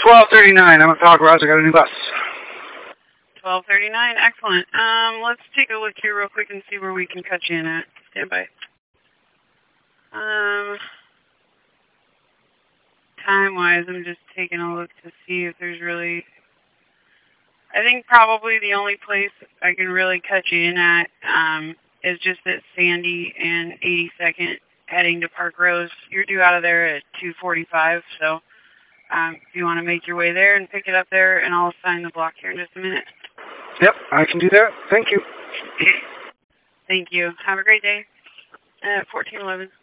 1239. I'm at Pal Garage. I got a new bus. 1239. Excellent. Let's take a look here real quick and see where we can cut you in at. Stand by. Time-wise, I'm just taking a look to see if there's really... I think probably the only place I can really cut you in at is just at Sandy and 82nd heading to Park Rose. You're due out of there at 2:45, so if you want to make your way there and pick it up there, and I'll assign the block here in just a minute. Yep, I can do that. Thank you. Thank you. Have a great day. 1411.